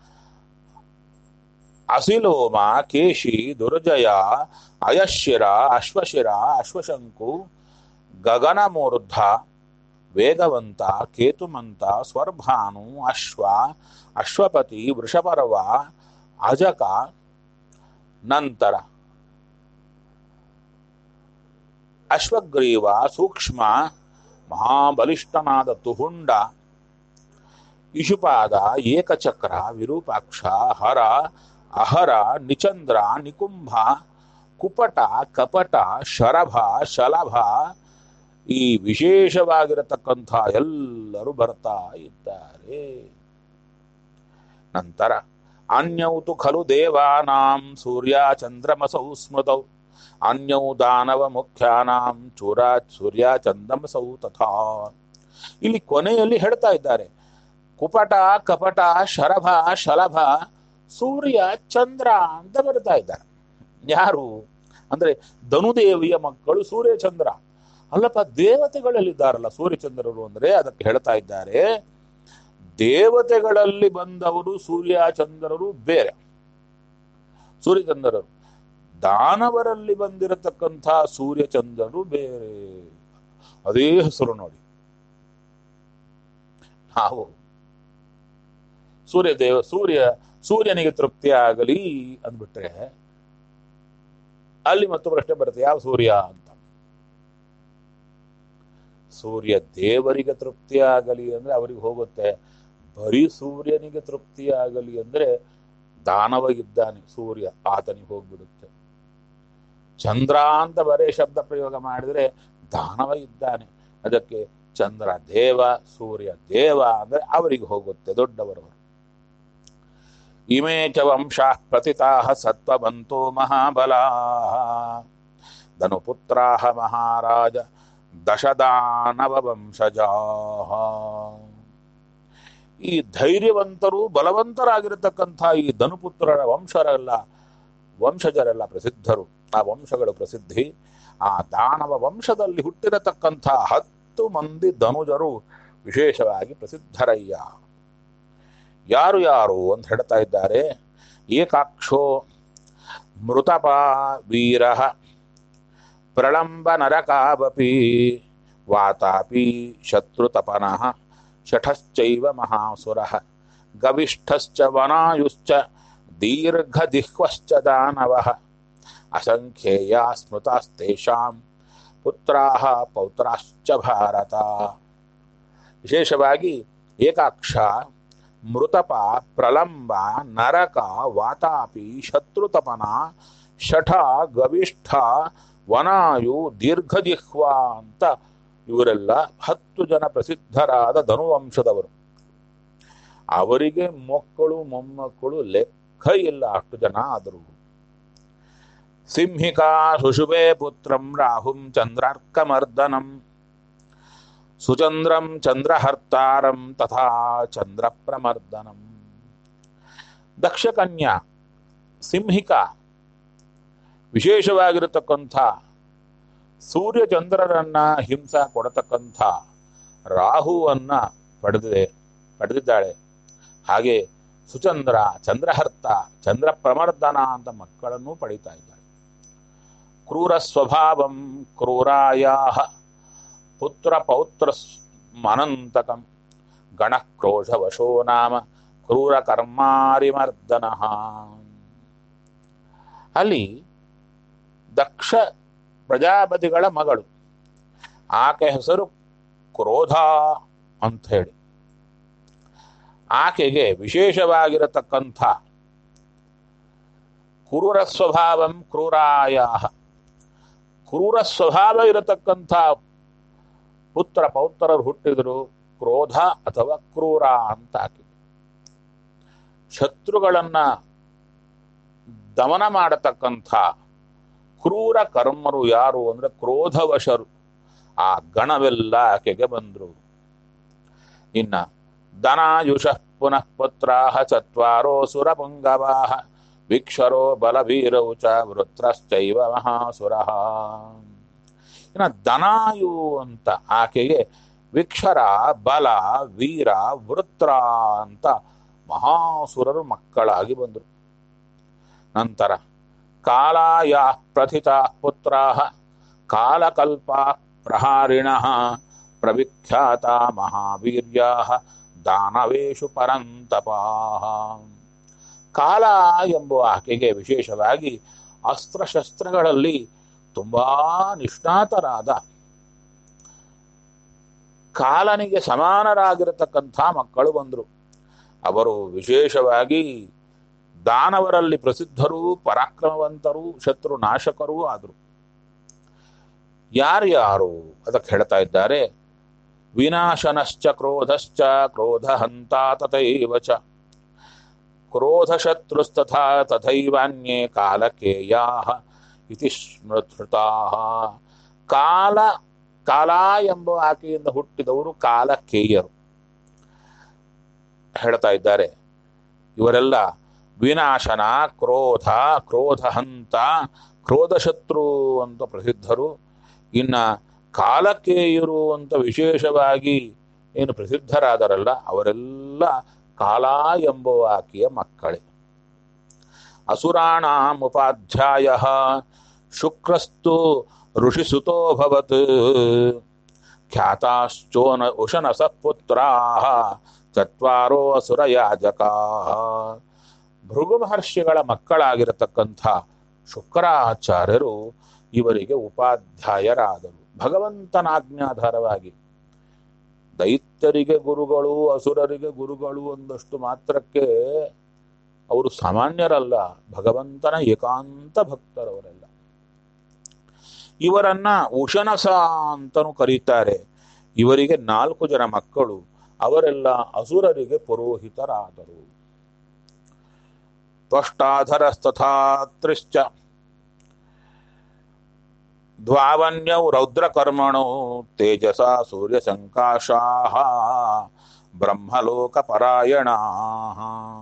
ಅಸಿಲೋಮ, ಕೇಶಿ, ದುರ್ಜಯ, ಅಯಶಿರ, ಅಶ್ವಶಿರ, ಅಶ್ವಶಂಕು, ಗಗನಮೂರ್ಧ, ವೇಗವಂತ, ಕೇತುಮಂತ, ಸ್ವರ್ಭಾನು, ಅಶ್ವ, ಅಶ್ವಪತಿ, ವೃಷಪರ್ವ, ಅಜಕ, ನಂತರ ಅಶ್ವಗ್ರೀವ, ಸೂಕ್ಷ್ಮ, ಮಹಾಬಲಿಷ್ಠನಾದ ತುಹುಂಡ, ಇಷುಪಾದ, ಏಕಚಕ್ರ, ವಿರೂಪಾಕ್ಷ, ಹರ, ಅಹರ, ನಿಚಂದ್ರ, ನಿಕುಂಭ, ಕುಪಟ, ಕಪಟ, ಶರಭ, ಶಲಭ, ಈ ವಿಶೇಷವಾಗಿರತಕ್ಕಂಥ ಎಲ್ಲರೂ ಬರ್ತಾ ಇದ್ದಾರೆ. ನಂತರ ಅನ್ಯೌತು ಖಲು ದೇವಾನಾಂ ಸೂರ್ಯ ಚಂದ್ರಮಸೌ ಸ್ಮೃತೌ ಅನ್ಯೌ ದಾನವ ಮುಖ್ಯಾನಾಂ ಚೂರ ಸೂರ್ಯ ಚಂದ್ರಮಸೌ ತಥಾ. ಇಲ್ಲಿ ಕೊನೆಯಲ್ಲಿ ಹೇಳ್ತಾ ಇದ್ದಾರೆ, ಕುಪಟ, ಕಪಟ, ಶರಭ, ಶಲಭ, ಸೂರ್ಯ, ಚಂದ್ರ ಅಂತ ಬರ್ತಾ ಇದ್ದಾರೆ. ಯಾರು ಅಂದ್ರೆ ಧನುದೇವಿಯ ಮಕ್ಕಳು ಸೂರ್ಯ ಚಂದ್ರ. ಅಲ್ಲಪ್ಪ, ದೇವತೆಗಳಲ್ಲಿದ್ದಾರಲ್ಲ ಸೂರ್ಯಚಂದ್ರರು ಅಂದ್ರೆ, ಅದಕ್ಕೆ ಹೇಳ್ತಾ ಇದ್ದಾರೆ, ದೇವತೆಗಳಲ್ಲಿ ಬಂದವರು ಸೂರ್ಯ ಚಂದ್ರರು ಬೇರೆ, ಸೂರ್ಯಚಂದ್ರರು. ದಾನವರಲ್ಲಿ ಬಂದಿರತಕ್ಕಂಥ ಸೂರ್ಯಚಂದ್ರರು ಬೇರೆ. ಅದೇ ಹೆಸರು ನೋಡಿ. ನಾವು ಸೂರ್ಯ ದೇವ ಸೂರ್ಯ ಸೂರ್ಯನಿಗೆ ತೃಪ್ತಿ ಆಗಲಿ ಅಂದ್ಬಿಟ್ರೆ ಅಲ್ಲಿ ಮತ್ತು ಪ್ರಶ್ನೆ ಬರುತ್ತೆ, ಯಾವ ಸೂರ್ಯ ಅಂತ. ಸೂರ್ಯ ದೇವರಿಗೆ ತೃಪ್ತಿ ಆಗಲಿ ಅಂದ್ರೆ ಅವರಿಗೆ ಹೋಗುತ್ತೆ. ಬರೀ ಸೂರ್ಯನಿಗೆ ತೃಪ್ತಿ ಆಗಲಿ ಅಂದ್ರೆ ದಾನವ ಇದ್ದಾನೆ ಸೂರ್ಯ, ಆತನಿಗೆ ಹೋಗ್ಬಿಡುತ್ತೆ. ಚಂದ್ರ ಅಂತ ಬರೇ ಶಬ್ದ ಪ್ರಯೋಗ ಮಾಡಿದ್ರೆ ದಾನವ ಇದ್ದಾನೆ, ಅದಕ್ಕೆ ಚಂದ್ರ ದೇವ, ಸೂರ್ಯ ದೇವ ಅಂದ್ರೆ ಅವರಿಗೆ ಹೋಗುತ್ತೆ, ದೊಡ್ಡವರವರು. ಇಮೇ ಚ ವಂಶಾಃ ಪ್ರತಿತಾಃ ಸತ್ವವಂತೋ ಮಹಾಬಲಾಃ ಧನುಪುತ್ರಾಃ ಮಹಾರಾಜ ದಶದಾನವ ವಂಶಜಾಃ. ಈ ಧೈರ್ಯವಂತರು ಬಲವಂತರಾಗಿರತಕ್ಕಂಥ ಈ ಧನುಪುತ್ರರ ವಂಶರೆಲ್ಲ ವಂಶಜರೆಲ್ಲ ಪ್ರಸಿದ್ಧರು. ಆ ವಂಶಗಳು ಪ್ರಸಿದ್ಧಿ. ಆ ದಾನವ ವಂಶದಲ್ಲಿ ಹುಟ್ಟಿರತಕ್ಕಂಥ ಹತ್ತು ಮಂದಿ ಧನುಜರು ವಿಶೇಷವಾಗಿ ಪ್ರಸಿದ್ಧರಯ್ಯ. ಯಾರು ಯಾರು ಅಂತ ಹೇಳ್ತಾ ಇದ್ದಾರೆ. ಏಕಾಕ್ಷೋ ಮೃತಪ ವೀರ ಪ್ರಳಂಬ ನರಕಾವಪಿ ವಾತಾಪಿ ಶತ್ರುತಪನಃ ಶಠಶ್ಚೈವ ಮಹಾಸುರಃ ಗವಿಷ್ಠಶ್ಚ ವನಾಯುಶ್ಚ ದೀರ್ಘದಿಹ್ವಶ್ಚ ದಾನವಃ ಅಸಂಖ್ಯೇಯ ಸ್ಮೃತಾಸ್ತೇಷಾಂ ಪುತ್ರಾಃ ಪೌತ್ರಾಶ್ಚ ಭಾರತ. ವಿಶೇಷವಾಗಿ ಏಕಾಕ್ಷ, ಮೃತಪ, ಪ್ರಲಂಬ, ನರಕ, ವಾತಾಪಿ, ಶತ್ರುತಪನ, ಶಠ, ಗವಿಷ್ಠ, ವನಾಯು, ದೀರ್ಘಜಿಹ್ವ ಅಂತ ಇವರೆಲ್ಲ ಹತ್ತು ಜನ ಪ್ರಸಿದ್ಧರಾದ ಧನುವಂಶದವರು. ಅವರಿಗೆ ಮಕ್ಕಳು ಮೊಮ್ಮಕ್ಕಳು ಲೆಕ್ಕ ಇಲ್ಲ, ಅಷ್ಟು ಜನ ಆದರು. ಸಿಂಹಿಕಾ ಸುಷುಭೆ ಪುತ್ರಂ ರಾಹುಂ ಚಂದ್ರಾರ್ಕಮರ್ದನಂ ಸುಚಂದ್ರಂ ಚಂದ್ರಹರ್ತಾರಂ ತಥಾ ಚಂದ್ರ ಪ್ರಮರ್ದನಂ. ದಕ್ಷಕನ್ಯಾ ಸಿಂಹಿಕಾ ವಿಶೇಷವಾಗಿರತಕ್ಕಂಥ ಸೂರ್ಯಚಂದ್ರರನ್ನ ಹಿಂಸ ಕೊಡತಕ್ಕಂಥ ರಾಹುವನ್ನ ಪಡೆದಿದೆ ಪಡೆದಿದ್ದಾಳೆ. ಹಾಗೆ ಸುಚಂದ್ರ, ಚಂದ್ರಹರ್ತ, ಚಂದ್ರ ಪ್ರಮರ್ದನ ಅಂತ ಮಕ್ಕಳನ್ನೂ ಪಡೀತಾ ಇದ್ದಾಳೆ. ಕ್ರೂರ ಸ್ವಭಾವಂ ಕ್ರೂರಾಯಾಹ ಪುತ್ರ ಪೌತ್ರ ಮನಂತಕಂ ಗಣಕ್ರೋಶವಶೋ ನಾಮ ಕ್ರೂರ ಕರ್ಮಾರಿಮರ್ದನ. ಅಲ್ಲಿ ದಕ್ಷ ಪ್ರಜಾಪತಿಗಳ ಮಗಳು, ಆಕೆ ಹೆಸರು ಕ್ರೋಧ ಅಂತ ಹೇಳಿ. ಆಕೆಗೆ ವಿಶೇಷವಾಗಿರತಕ್ಕಂಥ ಕ್ರೂರ ಸ್ವಭಾವಂ ಕ್ರೂರಾಯ ಕ್ರೂರ ಸ್ವಭಾವ ಇರತಕ್ಕಂಥ ಪುತ್ರ ಪೌತ್ರರು ಹುಟ್ಟಿದರು. ಕ್ರೋಧ ಅಥವಾ ಕ್ರೂರ ಅಂತ ಹಾಕಿದ್ರು. ಶತ್ರುಗಳನ್ನ ದಮನ ಮಾಡತಕ್ಕಂಥ ಕ್ರೂರ ಕರ್ಮರು ಯಾರು ಅಂದ್ರೆ ಕ್ರೋಧವಶರು. ಆ ಗಣವೆಲ್ಲ ಆಕೆಗೆ ಬಂದ್ರು. ಇನ್ನ ಧನಾಯುಷ ಪುನಃ ಪುತ್ರಾಹ ಚತ್ವಾರೋ ಸುರಪುಂಗವಾಹ ವಿಕ್ಷರೋ ಬಲವೀರೌ ಚ ವೃತ್ರಶ್ಚೈವ ಮಹಾಸುರಃ. ಇನ್ನ ಧನಾಯು ಅಂತ ಆಕೆಗೆ ವಿಕ್ಷರ, ಬಲ, ವೀರ, ವೃತ್ರ ಅಂತ ಮಹಾಸುರರು ಮಕ್ಕಳಾಗಿ ಬಂದರು. ನಂತರ ಕಾಲಾಯ ಪ್ರಥಿತಾ ಪುತ್ರಾಹ ಕಾಲಕಲ್ಪ ಪ್ರಹಾರಿಣಃ ಪ್ರವಿಖ್ಯಾತ ಮಹಾವೀರ್ಯಾಃ ದಾನವೇಶು ಪರಂತಪಾಃ. ಕಾಲ ಎಂಬುವ ಆಕೆಗೆ ವಿಶೇಷವಾಗಿ ಅಸ್ತ್ರಶಸ್ತ್ರಗಳಲ್ಲಿ ತುಂಬಾ ನಿಷ್ಣಾತರಾದ ಕಾಲನಿಗೆ ಸಮಾನರಾಗಿರತಕ್ಕಂಥ ಮಕ್ಕಳು ಬಂದರು. ಅವರು ವಿಶೇಷವಾಗಿ ದಾನವರಲ್ಲಿ ಪ್ರಸಿದ್ಧರೂ ಪರಾಕ್ರಮವಂತರೂ ಶತ್ರು ನಾಶಕರೂ ಆದರು. ಯಾರ್ಯಾರು ಅದಕ್ಕೆ ಹೇಳ್ತಾ ಇದ್ದಾರೆ. ವಿನಾಶನಶ್ಚ ಕ್ರೋಧಶ್ಚ ಕ್ರೋಧಹಂತ ತಥೈವ ಚ ಕ್ರೋಧಶತ್ರುಸ್ತಥಾ ತಥೈವಾನ್ಯೇ ಕಾಲಕೇಯಾಃ ಇತಿ ಸ್ಮೃತಾಃ. ಕಾಲ ಕಾಲ ಎಂಬ ಆಕೆಯಿಂದ ಹುಟ್ಟಿದವರು ಕಾಲಕೇಯರು. ಹೇಳ್ತಾ ಇದ್ದಾರೆ ಇವರೆಲ್ಲ ವಿನಾಶನ, ಕ್ರೋಧ, ಕ್ರೋಧಹಂತ, ಕ್ರೋಧಶತ್ರು ಅಂತ ಪ್ರಸಿದ್ಧರು. ಇನ್ನ ಕಾಲಕೇಯರು ಅಂತ ವಿಶೇಷವಾಗಿ ಏನು ಪ್ರಸಿದ್ಧರಾದರಲ್ಲ ಅವರೆಲ್ಲ ಕಾಲ ಎಂಬುವ ಆಕೆಯ ಮಕ್ಕಳೇ. ಅಸುರಾಣಾಮುಪಾಧ್ಯಾಯಃ ಶುಕ್ರಸ್ತು ಋಷಿಸುತೋಭವತ್ ಖ್ಯಾತಾಶ್ಚೋನ ಉಶನಸಃ ಪುತ್ರಾಃ ಚತ್ವಾರೋ ಅಸುರಯಾಜಕಾಃ. ಭೃಗು ಮಹರ್ಷಿಗಳ ಮಕ್ಕಳಾಗಿರತಕ್ಕಂಥ ಶುಕ್ರಾಚಾರ್ಯರು ಇವರಿಗೆ ಉಪಾಧ್ಯಾಯರಾದರು. ಭಗವಂತನಾಜ್ಞಾಧಾರವಾಗಿ ದೈತ್ಯರಿಗೆ ಗುರುಗಳು, ಅಸುರರಿಗೆ ಗುರುಗಳು ಒಂದಷ್ಟು ಮಾತ್ರಕ್ಕೆ ಅವರು ಸಾಮಾನ್ಯರಲ್ಲ, ಭಗವಂತನ ಏಕಾಂತ ಭಕ್ತರವರೆಲ್ಲ. ಇವರನ್ನ ಉಶನಸ ಅಂತನೂ ಕರೀತಾರೆ. ಇವರಿಗೆ ನಾಲ್ಕು ಜನ ಮಕ್ಕಳು, ಅವರೆಲ್ಲ ಅಸುರರಿಗೆ ಪುರೋಹಿತರಾದರು. ತ್ವಷ್ಟಾಧರಸ್ತಥಾತ್ರಿಶ್ಚ ದ್ವಾವನ್ಯೌ ರೌದ್ರಕರ್ಮಣೋ ತೇಜಸ ಸೂರ್ಯ ಸಂಕಾಶಾಃ ಬ್ರಹ್ಮಲೋಕ ಪರಾಯಣಾಃ.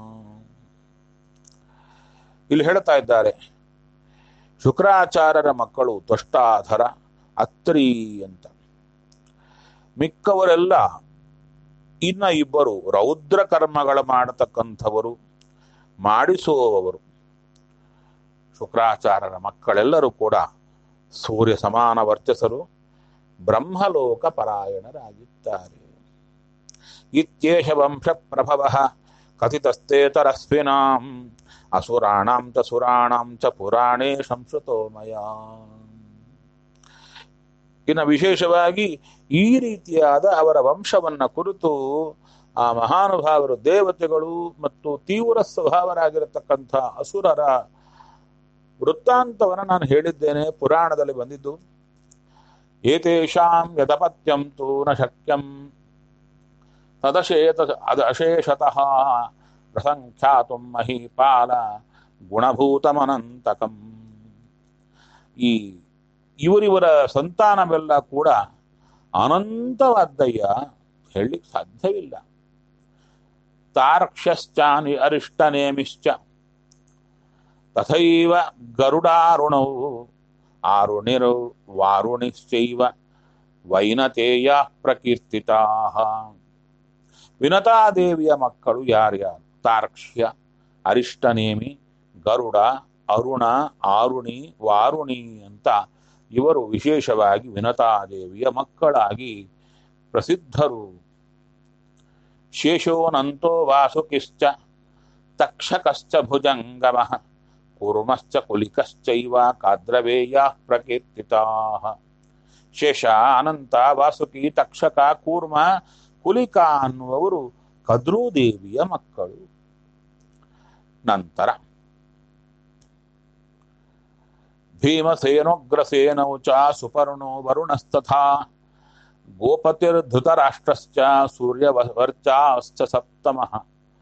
ಇಲ್ಲಿ ಹೇಳ್ತಾ ಇದ್ದಾರೆ ಶುಕ್ರಾಚಾರ್ಯರ ಮಕ್ಕಳು ತ್ವಷ್ಟಾಧರ, ಅತ್ರಿ ಅಂತ. ಮಿಕ್ಕವರೆಲ್ಲ ಇನ್ನ ಇಬ್ಬರು ರೌದ್ರ ಕರ್ಮಗಳ ಮಾಡತಕ್ಕಂಥವರು, ಮಾಡಿಸುವವರು. ಶುಕ್ರಾಚಾರ್ಯರ ಮಕ್ಕಳೆಲ್ಲರೂ ಕೂಡ ಸೂರ್ಯ ಸಮಾನ ವರ್ಚಸರು, ಬ್ರಹ್ಮಲೋಕ ಪರಾಯಣರಾಗಿದ್ದಾರೆ. ಇತ್ಯೇಷ ವಂಶ ಪ್ರಭವಃ ಕಥಿತಸ್ತೇತರಸ್ವಿನಾಂ ಅಸುರಾಣಾಂ ಚ ಸುರಾಣಾಂ ಚ ಪುರಾಣೇ ಸಂಸ್ಕೃತೋ ಮಯಾ. ಇನ್ನು ವಿಶೇಷವಾಗಿ ಈ ರೀತಿಯಾದ ಅವರ ವಂಶವನ್ನ ಕುರಿತು ಆ ಮಹಾನುಭಾವರು ದೇವತೆಗಳು ಮತ್ತು ತೀವ್ರ ಸ್ವಭಾವರಾಗಿರತಕ್ಕಂಥ ಅಸುರರ ವೃತ್ತಾಂತವನ್ನು ನಾನು ಹೇಳಿದ್ದೇನೆ, ಪುರಾಣದಲ್ಲಿ ಬಂದಿದ್ದು. ಏತೇಷಾಂ ಯದಪತ್ಯಂ ತು ನ ಶಕ್ಯಂ ತದಶೇತ ಅದಶೇಷತಃ ಪ್ರಸಂಖ್ಯಾತುಂ ಮಹೀಪಾಲ ಗುಣಭೂತಮನಂತಕಂ. ಈ ಇವರಿವರ ಸಂತಾನವೆಲ್ಲ ಕೂಡ ಅನಂತವಾದ್ದಯ್ಯ, ಹೇಳಲಿಕ್ಕೆ ಸಾಧ್ಯವಿಲ್ಲ. ತಾರ್ಕ್ಷ್ಯಶ್ಚಾನಿ ಅರಿಷ್ಟನೇಮಿಶ್ಚ ತಥೈವ ಗರುಡಾರುಣೌ ಆರುಣಿರು ವಾರುಣಿಶ್ಚೈವ ವೈನತೇಯ ಪ್ರಕೀರ್ತಿತಾಃ. ವಿನತಾದೇವಿಯ ಮಕ್ಕಳು ಯಾರ್ಯಾರು? ತಾರ್ಕ್ಷ್ಯ, ಅರಿಷ್ಟನೇಮಿ, ಗರುಡ, ಅರುಣ, ಆರುಣಿ, ವಾರುಣಿ ಅಂತ ಇವರು ವಿಶೇಷವಾಗಿ ವಿನತಾದೇವಿಯ ಮಕ್ಕಳಾಗಿ ಪ್ರಸಿದ್ಧರು. ಶೇಷೋನಂತೋ ವಾಸುಕಿಶ್ಚ ತಕ್ಷಕಶ್ಚ ಭುಜಂಗಮಃ ಕೂರ್ಮಶ್ಚ ಕುಲಿಕಶ್ಚೈವ ಕಾದ್ರವೇಯಃ ಪ್ರಕೀರ್ತಿತಾಃ. ಶೇಷ, ಅನಂತ, ವಾಸುಕಿ, ತಕ್ಷಕ, ಕೂರ್ಮ, ಕುಲಿಕ ಅನ್ನುವರು ಕದ್ರೂದೇವಿಯ ಮಕ್ಕಳು. ನಂತರ ಭೀಮಸೇನೋಗ್ರಸೇನೌ ಚ ಸುಪರ್ಣೋ ವರುಣಸ್ತಥಾ ಗೋಪತಿರ್ಧೃತರಾಷ್ಟ್ರಶ್ಚ ಸೂರ್ಯವರ್ಚಾಶ್ಚ ಸಪ್ತಮಃ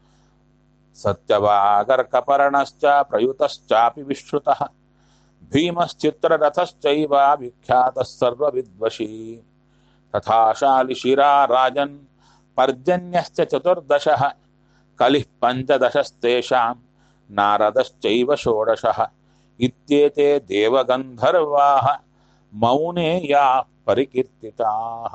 ಸತ್ಯವಾಗರ್ಕಪರ್ಣಶ್ಚ ಪ್ರಯುತಶ್ಚಾಪಿ ವಿಶ್ರುತಃ ಭೀಮಶ್ಚಿತ್ರರಥಶ್ಚೈವ ವಿಖ್ಯಾತಃ ಸರ್ವವಿದ್ವಷಿ ತಥಾ ಶಾಲಿಶಿರಾ ರಾಜನ್ ಪರ್ಜನ್ಯಶ್ಚ ಚತುರ್ದಶಃ ಕಲಿಃ ಪಂಚದಶಸ್ತೇಷಾಂ ನಾರದಶ್ಚೈವ ಷೋಡಶಃ ಇತ್ಯೇತೆ ದೇವಗಂಧರ್ವಾಃ ಮೌನೇ ಯಾ ಪರಿಕೀರ್ತಿತಾಃ.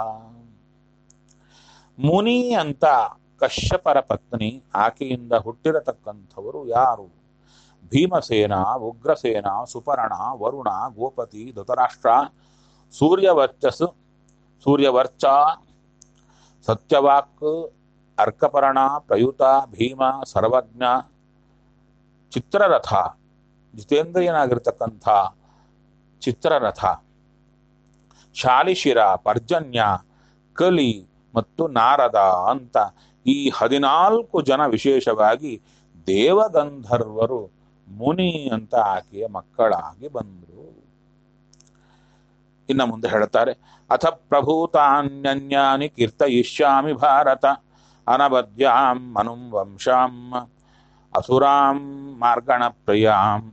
ಮುನಿ ಅಂತ ಕಶ್ಯಪರ ಪತ್ನಿ, ಆಕೆಯಿಂದ ಹುಟ್ಟಿರತಕ್ಕಂಥವರು ಯಾರು? ಭೀಮಸೇನ, ಉಗ್ರಸೇನ, ಸುಪರ್ಣ, ವರುಣ, ಗೋಪತಿ, ಧೃತರಾಷ್ಟ್ರ, ಸೂರ್ಯವರ್ಚಸ್ಸು ಸೂರ್ಯವರ್ಚ, ಸತ್ಯವಾಕ್, ಅರ್ಕಪರ್ಣ, ಪ್ರಯುತ, ಭೀಮ, ಸರ್ವಜ್ಞ, ಚಿತ್ರರಥ, ಜಿತೇಂದ್ರಿಯನಾಗಿರ್ತಕ್ಕಂಥ ಚಿತ್ರರಥ, ಶಾಲಿಶಿರ, ಪರ್ಜನ್ಯ, ಕಲಿ ಮತ್ತು ನಾರದ ಅಂತ ಈ ಹದಿನಾಲ್ಕು ಜನ ವಿಶೇಷವಾಗಿ ದೇವಗಂಧರ್ವರು ಮುನಿ ಅಂತ ಆಕೆಯ ಮಕ್ಕಳಾಗಿ ಬಂದರು. ಇನ್ನು ಮುಂದೆ ಹೇಳ್ತಾರೆ, ಅಥ ಪ್ರಭೂತಾನ್ಯನ್ಯಾನಿ ಕೀರ್ತಯಿಷ್ಯಾಮಿ ಭಾರತ ಅನಬದ್ಯಾಂ ಮನುಂ ವಂಶಾಂ ಅಸುರಾಂ ಮಾರ್ಗಣ ಪ್ರಿಯಾಂ.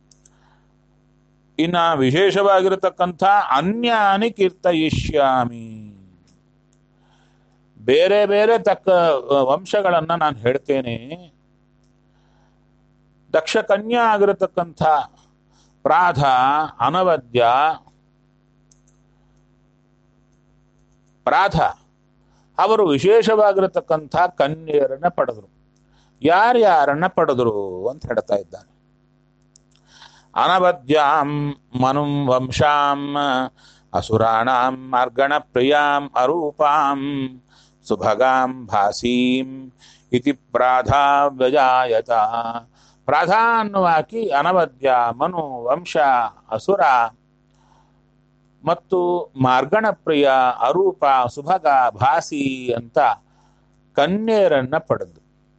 ಇನ್ನ ವಿಶೇಷವಾಗಿರತಕ್ಕಂಥ ಅನ್ಯಾನಿ ಕೀರ್ತಯಿಷ್ಯಾಮಿ, ಬೇರೆ ಬೇರೆ ತಕ್ಕ ವಂಶಗಳನ್ನ ನಾನು ಹೇಳ್ತೇನೆ. ದಕ್ಷ ಕನ್ಯಾ ಆಗಿರತಕ್ಕಂಥ ಪ್ರಾಧ, ಅನವದ್ಯ, ಪ್ರಾಧ ಅವರು ವಿಶೇಷವಾಗಿರತಕ್ಕಂಥ ಕನ್ಯೆಯರನ್ನ ಪಡೆದರು. ಯಾರ್ಯಾರನ್ನ ಪಡೆದರು ಅಂತ ಹೇಳ್ತಾ ಇದ್ದಾನೆ. ಅನವದ್ಯಾಂ ಮನುಂ ವಂಶಾಂ ಅಸುರಾಣಾಂ ಮಾರ್ಗಣ ಪ್ರಿಯಾಂ ಅರೂಪಾಂ ಸುಭಗಾಂ ಭಾಸೀಂ ಇತಿ ಪ್ರಾಧಾ ವ್ಯಜಾಯತ. ಪ್ರಾಧ ಅನ್ನುವಾಕಿ ಅನವದ್ಯ, ಮನು, ವಂಶ, ಅಸುರ ಮತ್ತು ಮಾರ್ಗಣ ಪ್ರಿಯ, ಅರೂಪ, ಸುಭಗ, ಭಾಸಿ ಅಂತ ಕನ್ಯೆಯರನ್ನ ಪಡೆದು.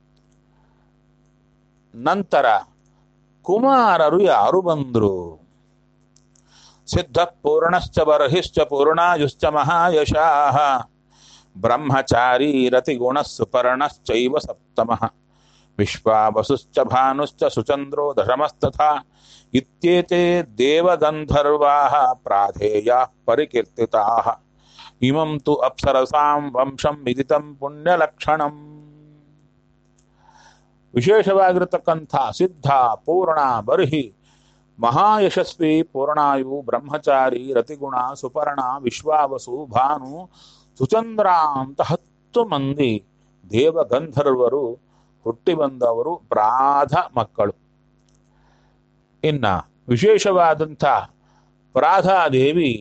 ನಂತರ ಕುಮಾರರು ಯಾರು ಬಂದ್ರು? ಸಿದ್ಧ ಪೂರ್ಣಶ್ಚ ಬರ್ಹಿಶ್ಚ ಪೂರ್ಣಾಯುಶ್ಚ ಮಹಾಯಶಾಃ ಬ್ರಹ್ಮಚಾರಿ ರತಿಗುಣ ಸುಪರ್ಣಶ್ಚೈವ ಸಪ್ತಮಃ ವಿಶ್ವಾವಸುಶ್ಚ ಭಾನುಶ್ಚ ಸುಚಂದ್ರೋ ದಶಮಸ್ತಥಾ ಇತ್ಯೇತೆ ದೇವಗಂಧರ್ವಾಃ ಪ್ರಾಧೇಯಾಃ ಪರಿಕೀರ್ತಿತಾಃ. ಇಮಂ ತು ಅಪ್ಸರಸಾಂ ವಂಶಂ ವಿದಿತಂ ಪುಣ್ಯಲಕ್ಷಣಂ. ವಿಶೇಷವಾಗಿರತಕ್ಕಂಥ ಸಿದ್ಧ, ಪೂರ್ಣ, ಬರ್ಹಿ, ಮಹಾಯಶಸ್ವಿ, ಪೂರ್ಣಾಯು, ಬ್ರಹ್ಮಚಾರಿ, ರತಿಗುಣ, ಸುಪರ್ಣ, ವಿಶ್ವಾವಸು, ಭಾನು, ಸುಚಂದ್ರ ಅಂತ ಹತ್ತು ಮಂದಿ ದೇವಗಂಧರ್ವರು ಹುಟ್ಟಿ ಬಂದವರು ಪ್ರಾಧ ಮಕ್ಕಳು. ಇನ್ನ ವಿಶೇಷವಾದಂಥ ಪ್ರಾಧಾದೇವಿ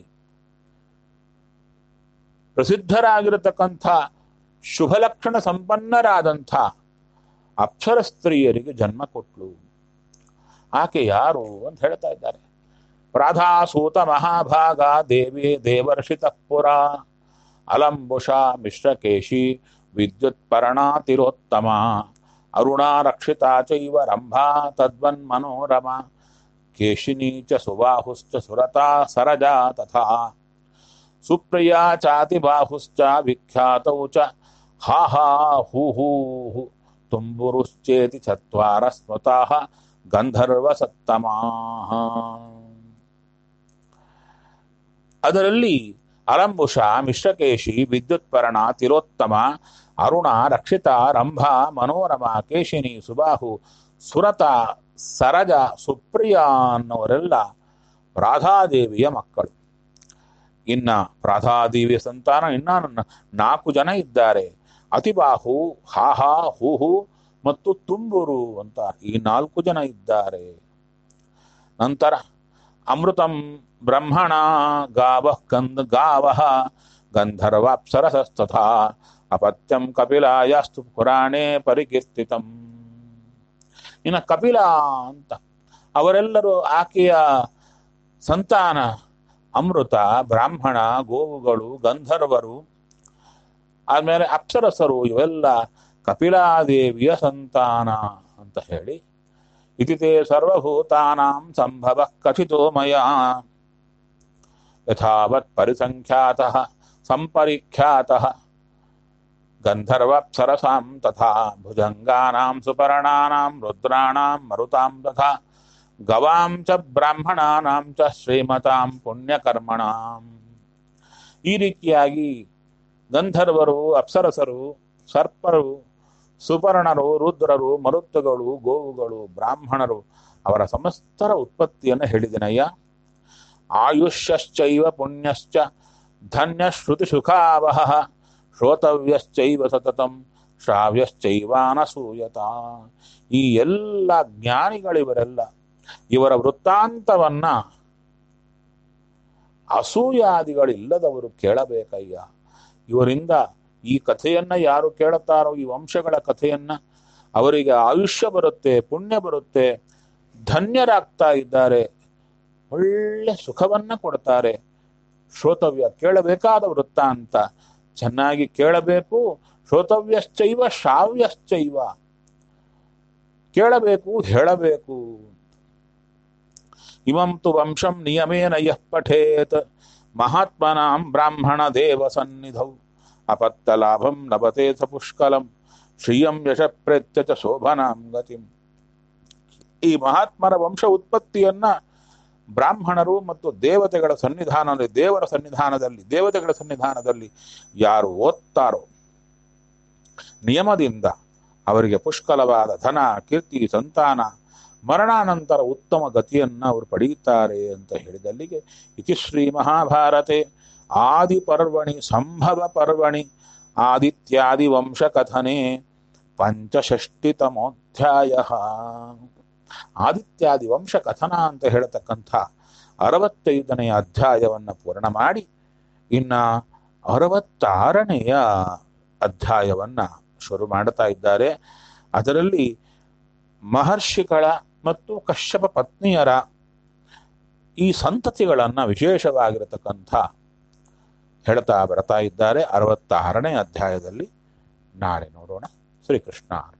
ಪ್ರಸಿದ್ಧರಾಗಿರತಕ್ಕಂಥ ಶುಭಲಕ್ಷಣ ಸಂಪನ್ನರಾದಂಥ ಅಪ್ಸರ ಸ್ತ್ರೀಯರಿಗೆ ಜನ್ಮ ಕೊಟ್ಲು. ಆಕೆ ಯಾರು ಅಂತ ಹೇಳ್ತಾ ಇದ್ದಾರೆ. ಪ್ರಾಧಾಸೂತ ಮಹಾಭಾಗ ದೇವಿ ದೇವರ್ಷಿತ ಪುರ ಅಲಂಬುಷ ಮಿಶ್ರಕೇಶಿ ವಿದ್ಯುತ್ ಪರಣಾತಿರೋತ್ತಮ ಅರುಣಾ ರಕ್ಷಿತಾ ಚೈವ ರಂಭಾ ತದ್ವನ್ ಮನೋರಮ ಕೇಶಿನಿ ಚ ಸುಬಾಹುಶ್ಚ ಸುರತಾ ಸರಜಾ ತಥಾ ಸುಪ್ರಿಯಾ ಚಾತಿ ಬಾಹುಶ್ಚ ವಿಖ್ಯಾತೌ ಚ ಹಾ ಹಾ ಹೂ ಹೂ ತುಂಬುರುಶ್ಚೇತಿ ಚತ್ವಾರ ಸ್ಮೃತಃ ಗಂಧರ್ವ ಸತ್ತಮಾಃ. ಅದರಲ್ಲಿ ಅಲಂಬುಷ, ಮಿಶ್ರಕೇಶಿ, ವಿದ್ಯುತ್ಪರ್ಣ, ತಿಲೋತ್ತಮ, ಅರುಣ, ರಕ್ಷಿತ, ರಂಭ, ಮನೋರಮ, ಕೇಶಿನಿ, ಸುಬಾಹು, ಸುರತ, ಸರಜ, ಸುಪ್ರಿಯ ಅನ್ನೋರೆಲ್ಲ ಪ್ರಾಧಾದೇವಿಯ ಮಕ್ಕಳು. ಇನ್ನ ಪ್ರಾಧಾದೇವಿಯ ಸಂತಾನ ಇನ್ನ ನಾಲ್ಕು ಜನ ಇದ್ದಾರೆ. ಅತಿಬಾಹು, ಹಾಹಾ, ಹೂಹು ಮತ್ತು ತುಂಬುರು ಅಂತ ಈ ನಾಲ್ಕು ಜನ ಇದ್ದಾರೆ. ನಂತರ ಅಮೃತಂ ಬ್ರಹ್ಮಣ ಗಾವ ಕಂದ ಗಾವ ಗಂಧರ್ವಾಪ್ಸರಸಸ್ತಥಾ ಅಪತ್ಯಂ ಕಪಿಲಾಯಸ್ತು ಪುರಾಣೇ ಪರಿಕೀರ್ತಿತಂ. ಇನ್ನು ಕಪಿಲ ಅಂತ ಅವರೆಲ್ಲರೂ ಆಕೆಯ ಸಂತಾನ. ಅಮೃತ, ಬ್ರಾಹ್ಮಣ, ಗೋವುಗಳು, ಗಂಧರ್ವರು, ಆದ್ಮೇಲೆ ಅಪ್ಸರಸರು, ಇವೆಲ್ಲ ಕಪಿಲಾದೇವಿಯ ಸಂತಾನ ಅಂತ ಹೇಳಿ ಇತಿ ತೇ ಸರ್ವಭೂತಾನಾಂ ಸಂಭವಃ ಕಥಿತೋ ಮಯಾ ಯಥಾವತ್ ಪರಿಸಂಖ್ಯಾತಃ ಸಂಪರಿಖ್ಯಾತಃ ಗಂಧರ್ವಾಪ್ಸರಸಾಂ ತಥಾ ಭುಜಂಗಾನಾಂ ಸುಪರ್ಣಾನಾಂ ರುದ್ರಾಣಾಂ ಮರುತಾಂ ತಥಾ ಗವಾಂ ಚ ಬ್ರಾಹ್ಮಣಾನಾಂ ಚ ಶ್ರೀಮತಾಂ ಪುಣ್ಯಕರ್ಮಣಾಂ. ಈ ರೀತಿಯಾಗಿ ಗಂಧರ್ವರು, ಅಪ್ಸರಸರು, ಸರ್ಪರು, ಸುಪರ್ಣರು, ರುದ್ರರು, ಮರುತ್ತುಗಳು, ಗೋವುಗಳು, ಬ್ರಾಹ್ಮಣರು ಅವರ ಸಮಸ್ತರ ಉತ್ಪತ್ತಿಯನ್ನು ಹೇಳಿದನಯ್ಯ. ಆಯುಷ್ಯಶ್ಚೈವ ಪುಣ್ಯಶ್ಚ ಧನ್ಯ ಶ್ರುತಿ ಸುಖಾವಹ ಶ್ರೋತವ್ಯಶ್ಚೈವ ಸತತಂ ಶ್ರಾವ್ಯಶ್ಚೈವಾನಸೂಯತ. ಈ ಎಲ್ಲ ಜ್ಞಾನಿಗಳಿವರೆಲ್ಲ ಇವರ ವೃತ್ತಾಂತವನ್ನ ಅಸೂಯಾದಿಗಳಿಲ್ಲದವರು ಕೇಳಬೇಕಯ್ಯ. ಇವರಿಂದ ಈ ಕಥೆಯನ್ನ ಯಾರು ಕೇಳುತ್ತಾರೋ, ಈ ವಂಶಗಳ ಕಥೆಯನ್ನ, ಅವರಿಗೆ ಆಯುಷ್ಯ ಬರುತ್ತೆ, ಪುಣ್ಯ ಬರುತ್ತೆ, ಧನ್ಯರಾಗ್ತಾ ಇದ್ದಾರೆ, ಒಳ್ಳೆ ಸುಖವನ್ನ ಕೊಡ್ತಾರೆ. ಶ್ರೋತವ್ಯ, ಕೇಳಬೇಕಾದ ವೃತ್ತಾಂತ ಚೆನ್ನಾಗಿ ಕೇಳಬೇಕು. ಶ್ರೋತವ್ಯಶ್ಚೈವ ಶ್ರಾವ್ಯಶ್ಚೈವ, ಕೇಳಬೇಕು, ಹೇಳಬೇಕು. ಇಮಂ ತು ವಂಶಂ ನಿಯಮೇನ ಯಃ ಪಠೇತ್ ಮಹಾತ್ಮನಾಂ ಬ್ರಾಹ್ಮಣ ದೇವ ಸನ್ನಿಧೌ ಅಪತ್ತ ಲಾಭಂ ಲಭತೆ ಸ ಪುಷ್ಕಲಂ ಶ್ರಿಯಂ ಯಶ ಪ್ರೇತ್ಯ ಚ ಶೋಭನಾಂ ಗತಿಂ. ಈ ಮಹಾತ್ಮರ ವಂಶ ಉತ್ಪತ್ತಿಯನ್ನ ಬ್ರಾಹ್ಮಣರು ಮತ್ತು ದೇವತೆಗಳ ಸನ್ನಿಧಾನದಲ್ಲಿ, ದೇವರ ಸನ್ನಿಧಾನದಲ್ಲಿ, ದೇವತೆಗಳ ಸನ್ನಿಧಾನದಲ್ಲಿ ಯಾರು ಓದ್ತಾರೋ ನಿಯಮದಿಂದ ಅವರಿಗೆ ಪುಷ್ಕಲವಾದ ಧನ, ಕೀರ್ತಿ, ಸಂತಾನ, ಮರಣಾನಂತರ ಉತ್ತಮ ಗತಿಯನ್ನು ಅವರು ಪಡೆಯುತ್ತಾರೆ ಅಂತ ಹೇಳಿದಲ್ಲಿಗೆ ಇತಿ ಶ್ರೀ ಮಹಾಭಾರತೆ ಆದಿ ಪರ್ವಣಿ ಸಂಭವ ಪರ್ವಣಿ ಆದಿತ್ಯಾದಿ ವಂಶ ಕಥನೆ ಪಂಚಷಷ್ಟಿತಮೋಧ್ಯಾಯ. ಆದಿತ್ಯಾದಿ ವಂಶ ಕಥನ ಅಂತ ಹೇಳತಕ್ಕಂಥ ಅರವತ್ತೈದನೆಯ ಅಧ್ಯಾಯವನ್ನು ಪೂರ್ಣ ಮಾಡಿ ಇನ್ನ ಅರವತ್ತಾರನೆಯ ಅಧ್ಯಾಯವನ್ನ ಶುರು ಮಾಡುತ್ತಾ ಇದ್ದಾರೆ. ಅದರಲ್ಲಿ ಮಹರ್ಷಿಗಳ ಮತ್ತು ಕಶ್ಯಪ ಪತ್ನಿಯರ ಈ ಸಂತತಿಗಳನ್ನ ವಿಶೇಷವಾಗಿರತಕ್ಕಂಥ ಹೇಳ್ತಾ ಬರ್ತಾ ಇದ್ದಾರೆ. ಅರವತ್ತಾರನೇ ಅಧ್ಯಾಯದಲ್ಲಿ ನಾಳೆ ನೋಡೋಣ. ಶ್ರೀಕೃಷ್ಣ.